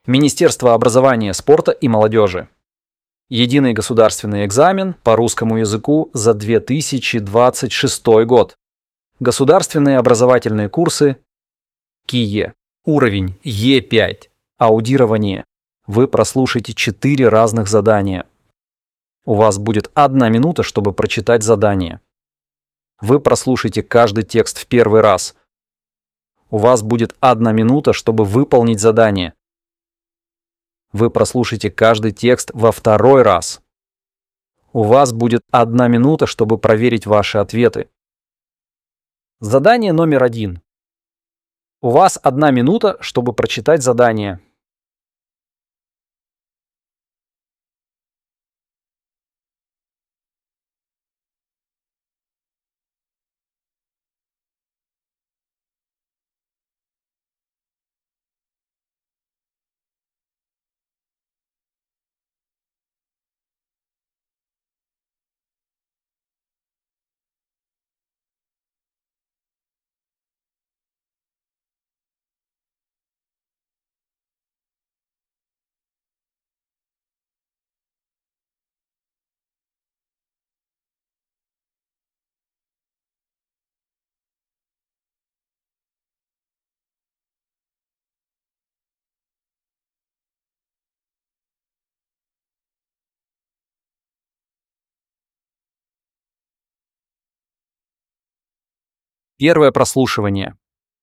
Министерство образования, спорта и молодежи. Единый государственный экзамен по русскому языку за 2026 год. Государственные образовательные курсы КИЕ. Уровень Е5. Аудирование. Вы прослушаете 4 разных задания. У вас будет 1 минута, чтобы прочитать задание. Вы прослушаете каждый текст в первый раз. У вас будет 1 минута, чтобы выполнить задание. Вы прослушаете каждый текст во второй раз. У вас будет 1 минута, чтобы проверить ваши ответы. Задание номер 1. У вас 1 минута, чтобы прочитать задание. Первое прослушивание.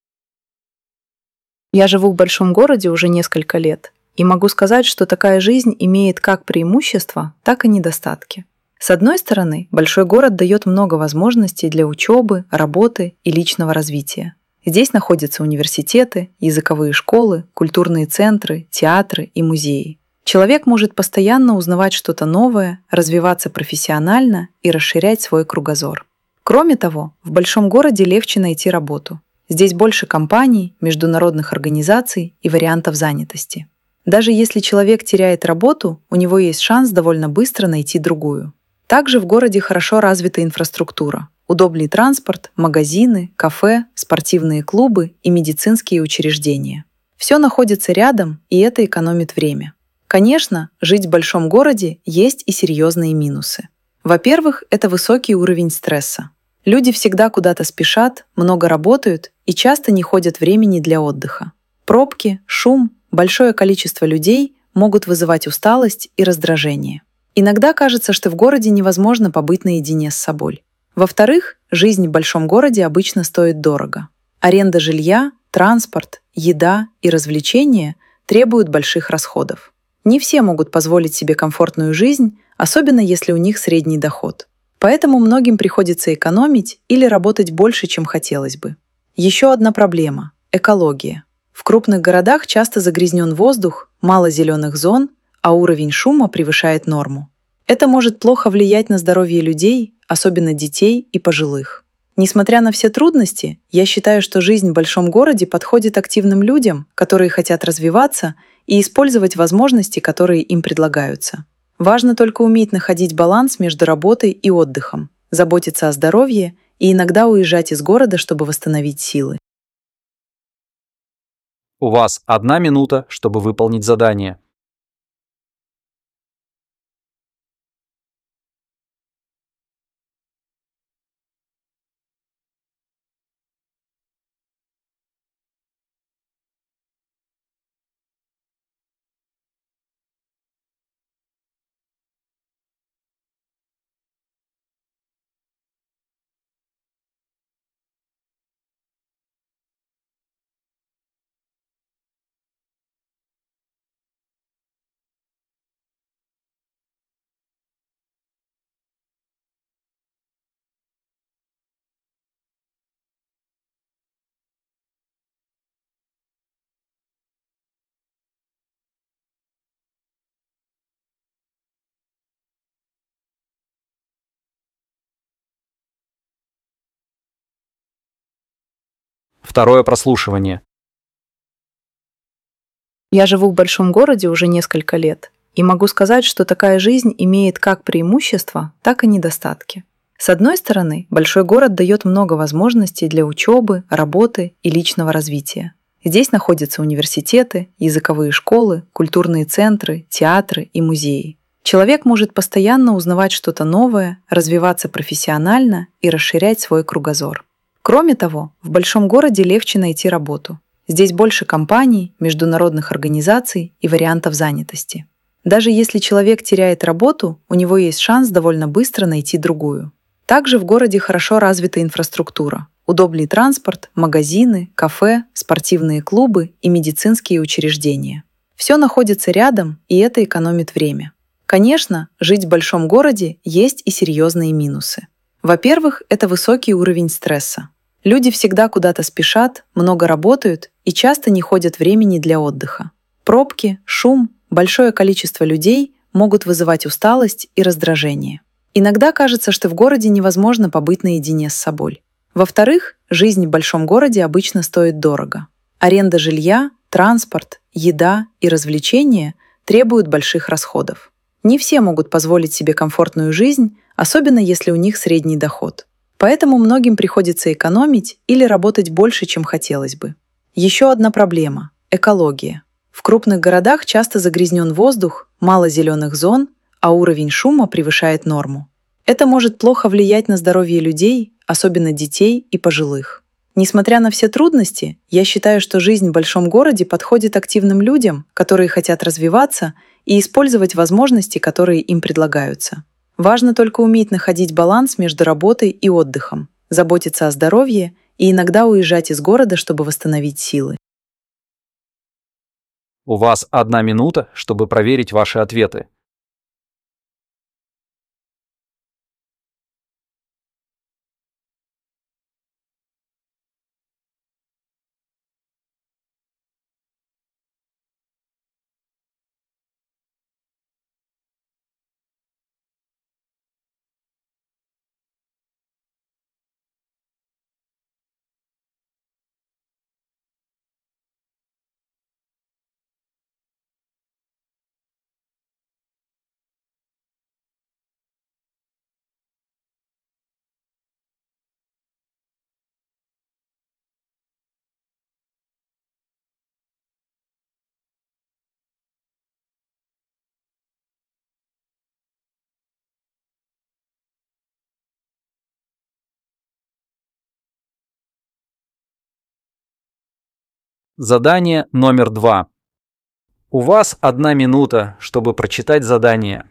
Я живу в большом городе уже несколько лет, и могу сказать, что такая жизнь имеет как преимущества, так и недостатки. С одной стороны, большой город дает много возможностей для учебы, работы и личного развития. Здесь находятся университеты, языковые школы, культурные центры, театры и музеи. Человек может постоянно узнавать что-то новое, развиваться профессионально и расширять свой кругозор. Кроме того, в большом городе легче найти работу. Здесь больше компаний, международных организаций и вариантов занятости. Даже если человек теряет работу, у него есть шанс довольно быстро найти другую. Также в городе хорошо развита инфраструктура. Удобный транспорт, магазины, кафе, спортивные клубы и медицинские учреждения. Все находится рядом, и это экономит время. Конечно, жить в большом городе есть и серьезные минусы. Во-первых, это высокий уровень стресса. Люди всегда куда-то спешат, много работают и часто не ходят времени для отдыха. Пробки, шум, большое количество людей могут вызывать усталость и раздражение. Иногда кажется, что в городе невозможно побыть наедине с собой. Во-вторых, жизнь в большом городе обычно стоит дорого. Аренда жилья, транспорт, еда и развлечения требуют больших расходов. Не все могут позволить себе комфортную жизнь, особенно если у них средний доход. Поэтому многим приходится экономить или работать больше, чем хотелось бы. Еще одна проблема – экология. В крупных городах часто загрязнен воздух, мало зеленых зон, а уровень шума превышает норму. Это может плохо влиять на здоровье людей, особенно детей и пожилых. Несмотря на все трудности, я считаю, что жизнь в большом городе подходит активным людям, которые хотят развиваться и использовать возможности, которые им предлагаются. Важно только уметь находить баланс между работой и отдыхом, заботиться о здоровье и иногда уезжать из города, чтобы восстановить силы. У вас 1 минута, чтобы выполнить задание. Второе прослушивание. Я живу в большом городе уже несколько лет, и могу сказать, что такая жизнь имеет как преимущества, так и недостатки. С одной стороны, большой город дает много возможностей для учебы, работы и личного развития. Здесь находятся университеты, языковые школы, культурные центры, театры и музеи. Человек может постоянно узнавать что-то новое, развиваться профессионально и расширять свой кругозор. Кроме того, в большом городе легче найти работу. Здесь больше компаний, международных организаций и вариантов занятости. Даже если человек теряет работу, у него есть шанс довольно быстро найти другую. Также в городе хорошо развита инфраструктура. Удобный транспорт, магазины, кафе, спортивные клубы и медицинские учреждения. Все находится рядом, и это экономит время. Конечно, жить в большом городе есть и серьезные минусы. Во-первых, это высокий уровень стресса. Люди всегда куда-то спешат, много работают и часто не ходят времени для отдыха. Пробки, шум, большое количество людей могут вызывать усталость и раздражение. Иногда кажется, что в городе невозможно побыть наедине с собой. Во-вторых, жизнь в большом городе обычно стоит дорого. Аренда жилья, транспорт, еда и развлечения требуют больших расходов. Не все могут позволить себе комфортную жизнь, особенно если у них средний доход. Поэтому многим приходится экономить или работать больше, чем хотелось бы. Еще одна проблема – экология. В крупных городах часто загрязнен воздух, мало зеленых зон, а уровень шума превышает норму. Это может плохо влиять на здоровье людей, особенно детей и пожилых. Несмотря на все трудности, я считаю, что жизнь в большом городе подходит активным людям, которые хотят развиваться и использовать возможности, которые им предлагаются. Важно только уметь находить баланс между работой и отдыхом, заботиться о здоровье и иногда уезжать из города, чтобы восстановить силы. У вас 1 минута, чтобы проверить ваши ответы. Задание номер 2. У вас 1 минута, чтобы прочитать задание.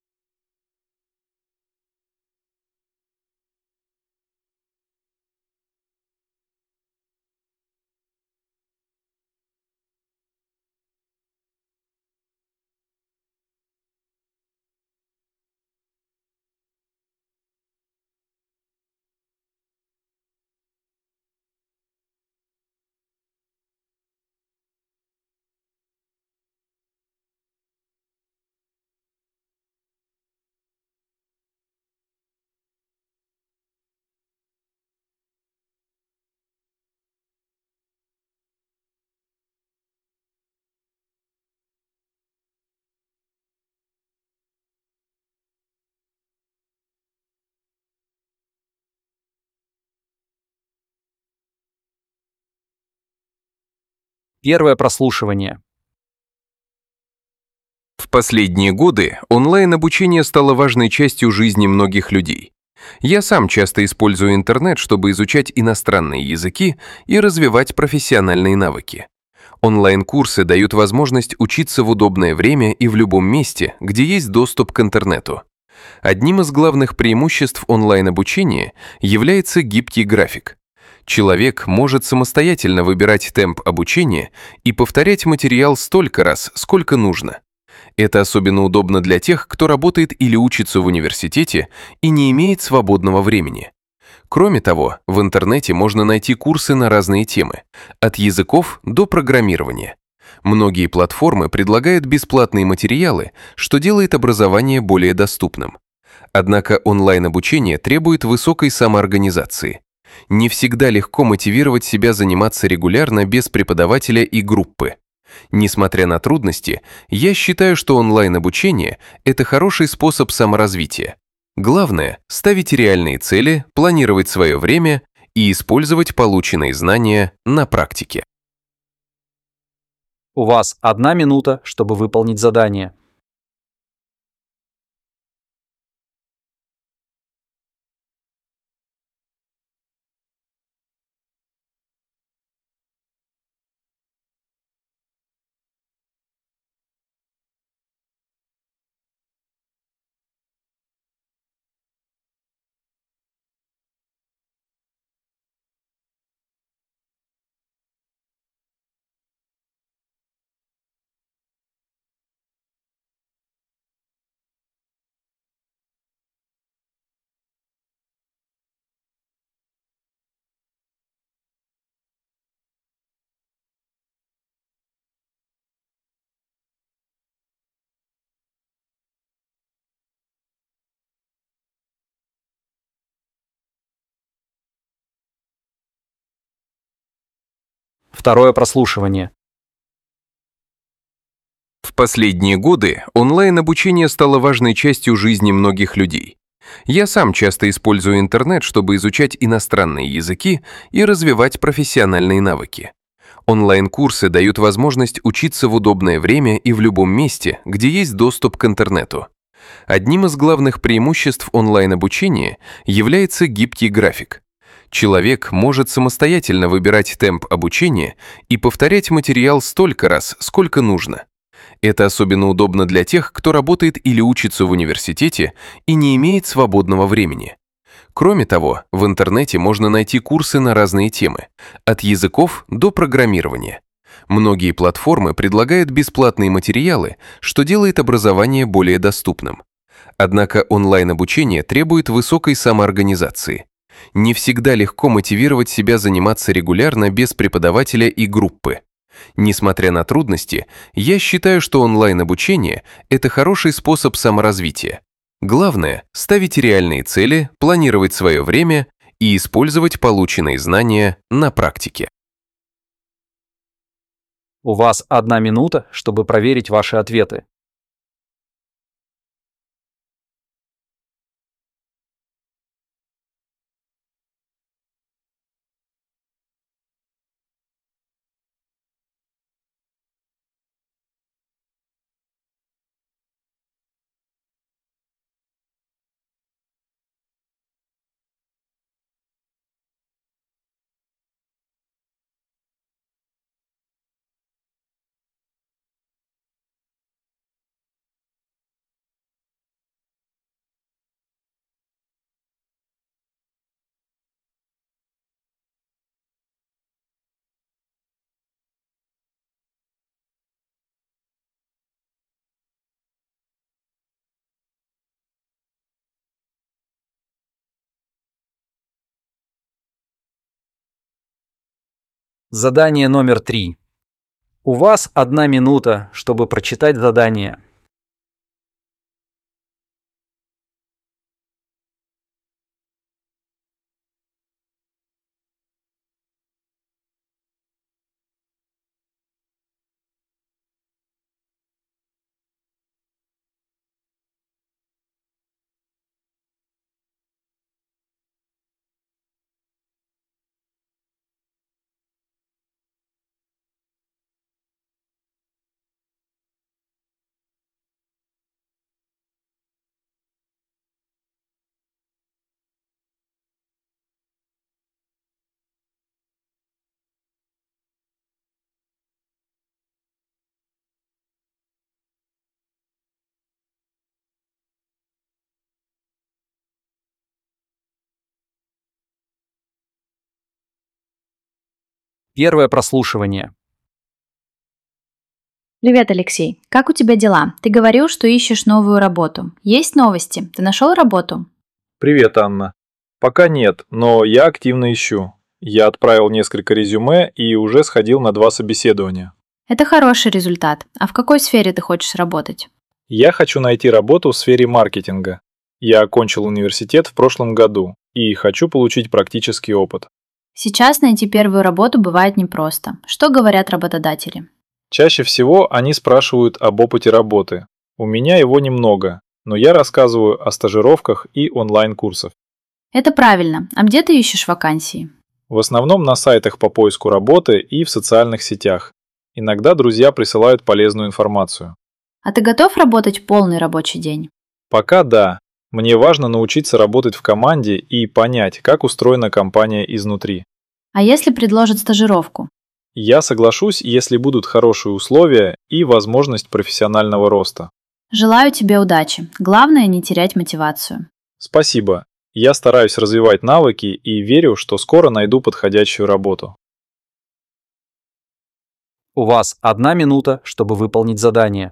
Первое прослушивание. В последние годы онлайн-обучение стало важной частью жизни многих людей. Я сам часто использую интернет, чтобы изучать иностранные языки и развивать профессиональные навыки. Онлайн-курсы дают возможность учиться в удобное время и в любом месте, где есть доступ к интернету. Одним из главных преимуществ онлайн-обучения является гибкий график. Человек может самостоятельно выбирать темп обучения и повторять материал столько раз, сколько нужно. Это особенно удобно для тех, кто работает или учится в университете и не имеет свободного времени. Кроме того, в интернете можно найти курсы на разные темы, от языков до программирования. Многие платформы предлагают бесплатные материалы, что делает образование более доступным. Однако онлайн-обучение требует высокой самоорганизации. Не всегда легко мотивировать себя заниматься регулярно без преподавателя и группы. Несмотря на трудности, я считаю, что онлайн-обучение – это хороший способ саморазвития. Главное – ставить реальные цели, планировать свое время и использовать полученные знания на практике. У вас 1 минута, чтобы выполнить задание. Второе прослушивание. В последние годы онлайн-обучение стало важной частью жизни многих людей. Я сам часто использую интернет, чтобы изучать иностранные языки и развивать профессиональные навыки. Онлайн-курсы дают возможность учиться в удобное время и в любом месте, где есть доступ к интернету. Одним из главных преимуществ онлайн-обучения является гибкий график. Человек может самостоятельно выбирать темп обучения и повторять материал столько раз, сколько нужно. Это особенно удобно для тех, кто работает или учится в университете и не имеет свободного времени. Кроме того, в интернете можно найти курсы на разные темы, от языков до программирования. Многие платформы предлагают бесплатные материалы, что делает образование более доступным. Однако онлайн-обучение требует высокой самоорганизации. Не всегда легко мотивировать себя заниматься регулярно без преподавателя и группы. Несмотря на трудности, я считаю, что онлайн-обучение – это хороший способ саморазвития. Главное – ставить реальные цели, планировать свое время и использовать полученные знания на практике. У вас 1 минута, чтобы проверить ваши ответы. Задание номер 3. У вас 1 минута, чтобы прочитать задание. Первое прослушивание. Привет, Алексей. Как у тебя дела? Ты говорил, что ищешь новую работу. Есть новости? Ты нашел работу? Привет, Анна. Пока нет, но я активно ищу. Я отправил несколько резюме и уже сходил на 2 собеседования. Это хороший результат. А в какой сфере ты хочешь работать? Я хочу найти работу в сфере маркетинга. Я окончил университет в прошлом году и хочу получить практический опыт. Сейчас найти первую работу бывает непросто. Что говорят работодатели? Чаще всего они спрашивают об опыте работы. У меня его немного, но я рассказываю о стажировках и онлайн-курсах. Это правильно. А где ты ищешь вакансии? В основном на сайтах по поиску работы и в социальных сетях. Иногда друзья присылают полезную информацию. А ты готов работать полный рабочий день? Пока да. Мне важно научиться работать в команде и понять, как устроена компания изнутри. А если предложат стажировку? Я соглашусь, если будут хорошие условия и возможность профессионального роста. Желаю тебе удачи. Главное не терять мотивацию. Спасибо. Я стараюсь развивать навыки и верю, что скоро найду подходящую работу. У вас 1 минута, чтобы выполнить задание.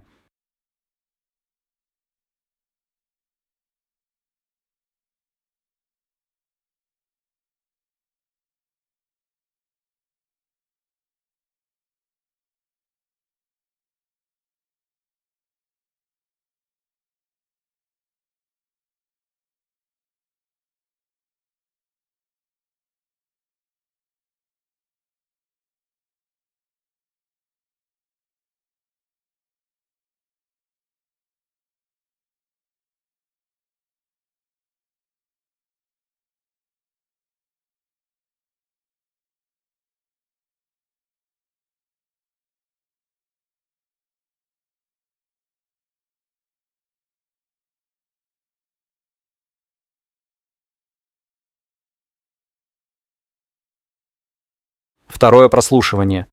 Второе прослушивание.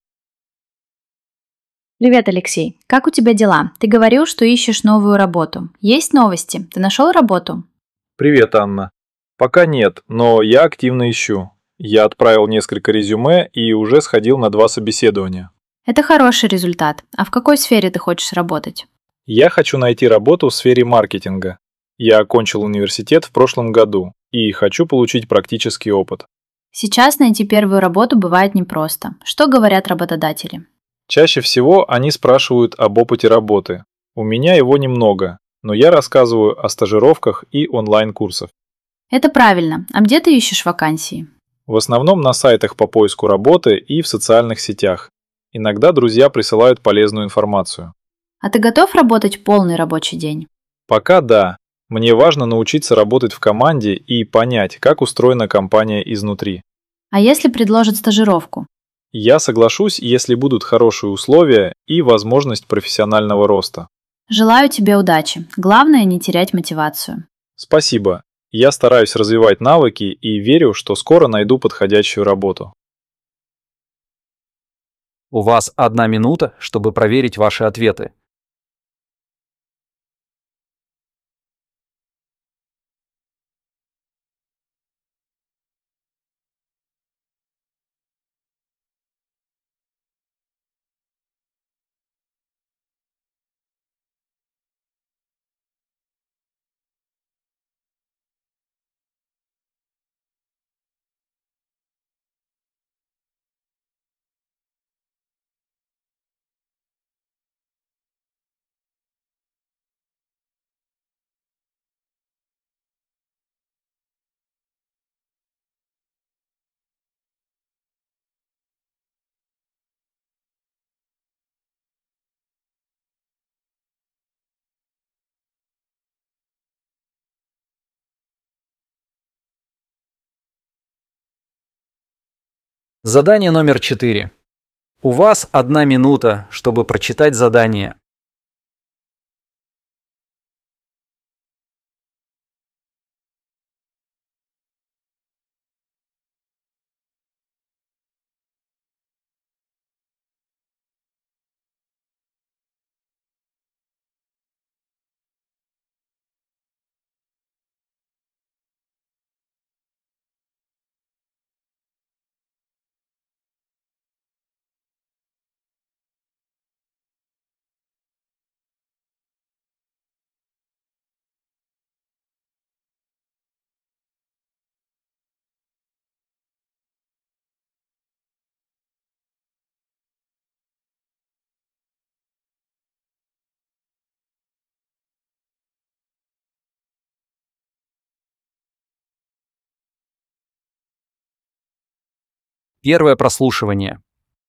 Привет, Алексей. Как у тебя дела? Ты говорил, что ищешь новую работу. Есть новости? Ты нашел работу? Привет, Анна. Пока нет, но я активно ищу. Я отправил несколько резюме и уже сходил на 2 собеседования. Это хороший результат. А в какой сфере ты хочешь работать? Я хочу найти работу в сфере маркетинга. Я окончил университет в прошлом году и хочу получить практический опыт. Сейчас найти первую работу бывает непросто. Что говорят работодатели? Чаще всего они спрашивают об опыте работы. У меня его немного, но я рассказываю о стажировках и онлайн-курсах. Это правильно. А где ты ищешь вакансии? В основном на сайтах по поиску работы и в социальных сетях. Иногда друзья присылают полезную информацию. А ты готов работать полный рабочий день? Пока да. Мне важно научиться работать в команде и понять, как устроена компания изнутри. А если предложат стажировку? Я соглашусь, если будут хорошие условия и возможность профессионального роста. Желаю тебе удачи. Главное не терять мотивацию. Спасибо. Я стараюсь развивать навыки и верю, что скоро найду подходящую работу. У вас 1 минута, чтобы проверить ваши ответы. Задание номер 4. У вас 1 минута, чтобы прочитать задание. Первое прослушивание.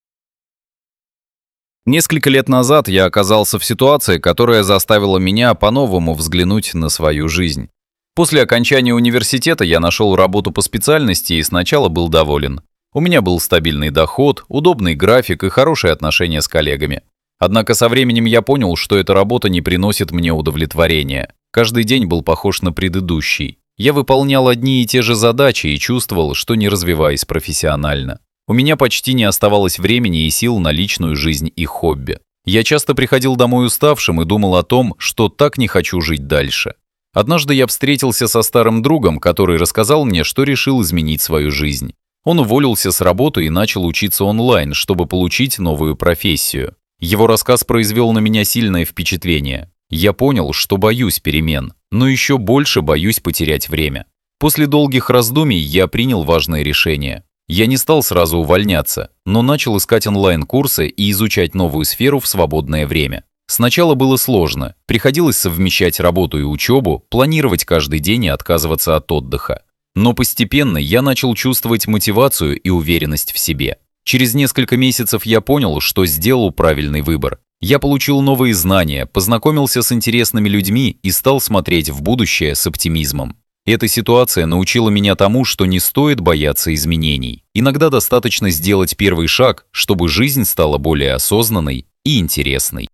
Несколько лет назад я оказался в ситуации, которая заставила меня по-новому взглянуть на свою жизнь. После окончания университета я нашел работу по специальности и сначала был доволен. У меня был стабильный доход, удобный график и хорошие отношения с коллегами. Однако со временем я понял, что эта работа не приносит мне удовлетворения. Каждый день был похож на предыдущий. Я выполнял одни и те же задачи и чувствовал, что не развиваюсь профессионально. У меня почти не оставалось времени и сил на личную жизнь и хобби. Я часто приходил домой уставшим и думал о том, что так не хочу жить дальше. Однажды я встретился со старым другом, который рассказал мне, что решил изменить свою жизнь. Он уволился с работы и начал учиться онлайн, чтобы получить новую профессию. Его рассказ произвел на меня сильное впечатление. Я понял, что боюсь перемен, но еще больше боюсь потерять время. После долгих раздумий я принял важное решение. Я не стал сразу увольняться, но начал искать онлайн-курсы и изучать новую сферу в свободное время. Сначала было сложно, приходилось совмещать работу и учебу, планировать каждый день и отказываться от отдыха. Но постепенно я начал чувствовать мотивацию и уверенность в себе. Через несколько месяцев я понял, что сделал правильный выбор. Я получил новые знания, познакомился с интересными людьми и стал смотреть в будущее с оптимизмом. Эта ситуация научила меня тому, что не стоит бояться изменений. Иногда достаточно сделать первый шаг, чтобы жизнь стала более осознанной и интересной.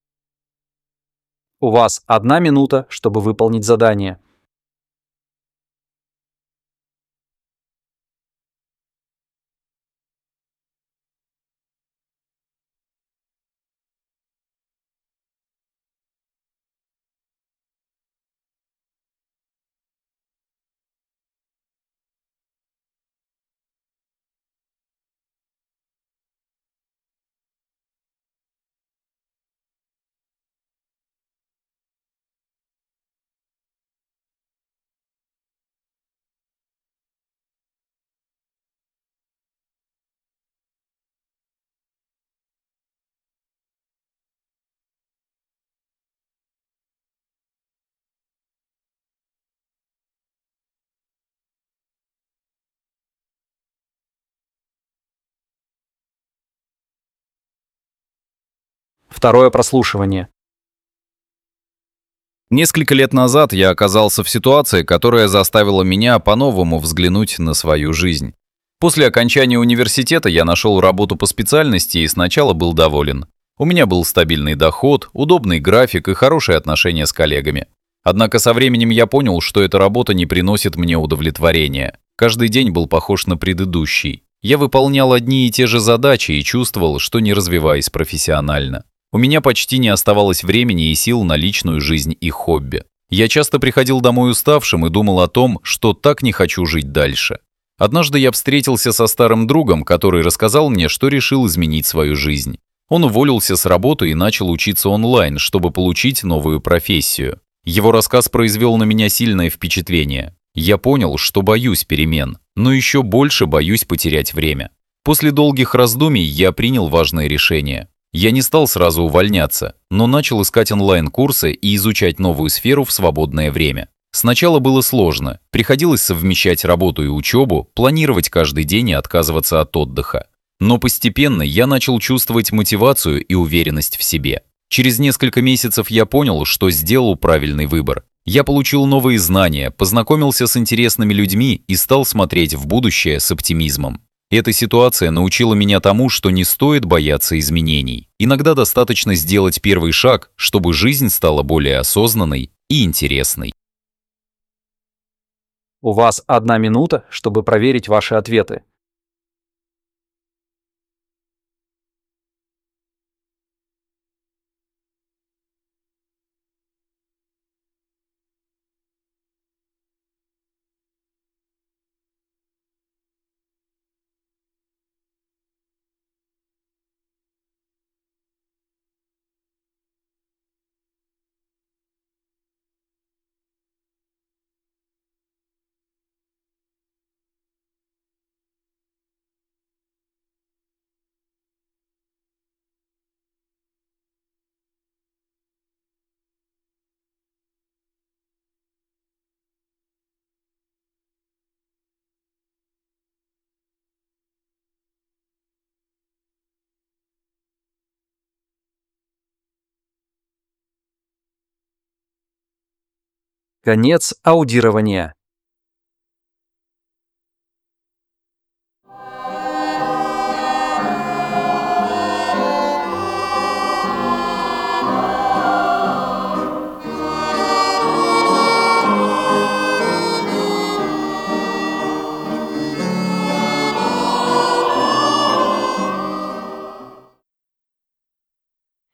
У вас 1 минута, чтобы выполнить задание. Второе прослушивание. Несколько лет назад я оказался в ситуации, которая заставила меня по-новому взглянуть на свою жизнь. После окончания университета я нашел работу по специальности и сначала был доволен. У меня был стабильный доход, удобный график и хорошие отношения с коллегами. Однако со временем я понял, что эта работа не приносит мне удовлетворения. Каждый день был похож на предыдущий. Я выполнял одни и те же задачи и чувствовал, что не развиваюсь профессионально. У меня почти не оставалось времени и сил на личную жизнь и хобби. Я часто приходил домой уставшим и думал о том, что так не хочу жить дальше. Однажды я встретился со старым другом, который рассказал мне, что решил изменить свою жизнь. Он уволился с работы и начал учиться онлайн, чтобы получить новую профессию. Его рассказ произвел на меня сильное впечатление. Я понял, что боюсь перемен, но еще больше боюсь потерять время. После долгих раздумий я принял важное решение. Я не стал сразу увольняться, но начал искать онлайн-курсы и изучать новую сферу в свободное время. Сначала было сложно, приходилось совмещать работу и учебу, планировать каждый день и отказываться от отдыха. Но постепенно я начал чувствовать мотивацию и уверенность в себе. Через несколько месяцев я понял, что сделал правильный выбор. Я получил новые знания, познакомился с интересными людьми и стал смотреть в будущее с оптимизмом. Эта ситуация научила меня тому, что не стоит бояться изменений. Иногда достаточно сделать первый шаг, чтобы жизнь стала более осознанной и интересной. У вас 1 минута, чтобы проверить ваши ответы. Конец аудирования.